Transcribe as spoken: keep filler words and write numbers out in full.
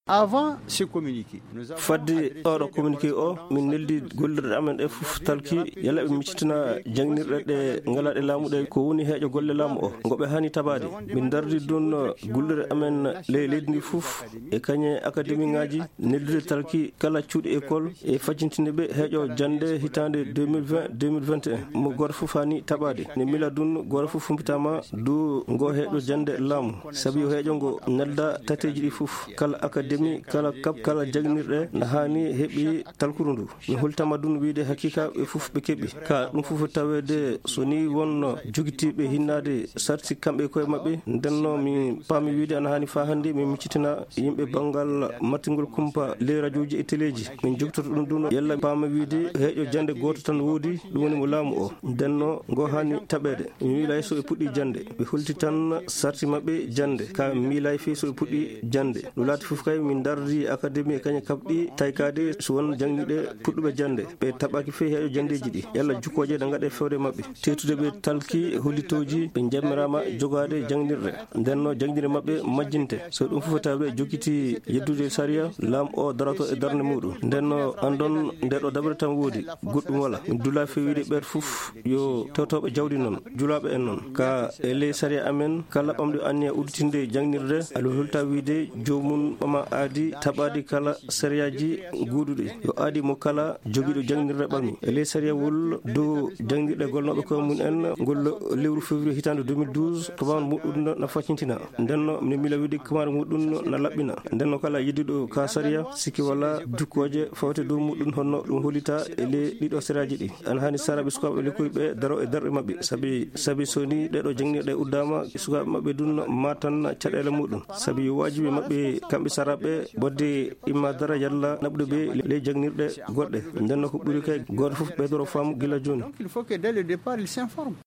avant ce communiqué fadde oɗo communiqué o min neldi gollirɗe amen e fof talki yalla ɓe miccitina jangnirɗe ɗe ngalaɗe laamu ɗe ko woni heeƴo golle laamu o ngoɓe hani tabade min dardi ɗon gollirɗe amen ley leydi ndi fof e kañe académie ngaji neldude talki kala cuuɗi école e faccintinde ɓe heeƴo jande hitande deux mille vingt deux mille vingt et un mo goto fof hani tabade ne mila dun goto fof humpitama du ngo heeƴo jande laamu saabi o heeƴo ngo nelda tateji ɗi fof kala académie kala kap kala jagnirɗe ne hani heeɓi talkuru ndu mi holtama dun wiide hakika ɓe fof ɓe keeɓi ka ɗum fof tawede so ni won jogitiɓe hinnade sarti kamɓe koye mabɓe ndenno mi paami wiide ana hani fa hannde min miccitina yimɓe banggal mattingol kumpa ley radio ji e téléji min jogtoto ɗum ɗum yalla paama wiide heeƴo jande goto tan woodi ɗum woni mo laamu o ndenno ngo hani taɓede mi wiilay so ɓe puɗɗi jande ɓe holti tan sarti mabɓe jande ka mi miilay fi so ɓe puɗɗi jande ɗum laati fof kay min dardi académie e kañe kabɗi taykade so won jangniɗe puɗɗuɓe jande ɓe taɓaki fe heeƴo jandeji ɗi yalla jukkoje ɗe gaɗe fewde mabɓe tetude ɓe talki hollitoji ɓe jammirama jogade jangnirɗe ndenno jangnirde mabɓe majjinte so ɗum fof tawi jokkiti yeddude saria laam o darato e darde muɗum ndenno andon ndeɗo daɓre tan woodi goɗɗum wala min dula fewiide ɓeeto fof yo tewtoɓe jawdi noon julaɓe en noon ka e ley saria amen kala ɓamɗo anni e udditinde jangnirde aɗa holta wiide jomum ɓama aadi taɓadi kala sariyaji guuɗuɗi yo aadi mo kala joguiɗo jangnirde ɓami e ley saria wol dow jangnirɗe golnoɓe koye mum en ngol lewru février hitande deux mille douze kamare muɗum na faccintina ndenno mine mila wiide kamare muɗum na laɓɓina ndenno kala yiddiɗo ka saria sikki walla jukkoje fawte dow muɗum honno ɗum hollita e ley ɗiɗo sériyaji ɗi ana hani saraɓe sukaɓe lekkoy ɓe daro e darɗe mabɓe saabi saabi so ni ɗeɗo jangnirɗe uddama sukaɓe mabɓe dun matan caɗele muɗum saabi yo wajibi mabɓe kamɓe saraɓe bodde imma dara yalla naɓude ɓe ley jangnirɗe goɗɗe ndenno ko ɓuuri kay goto foof ɓeydoro faamu gila joni. Il faut que dès le départ il s'informe.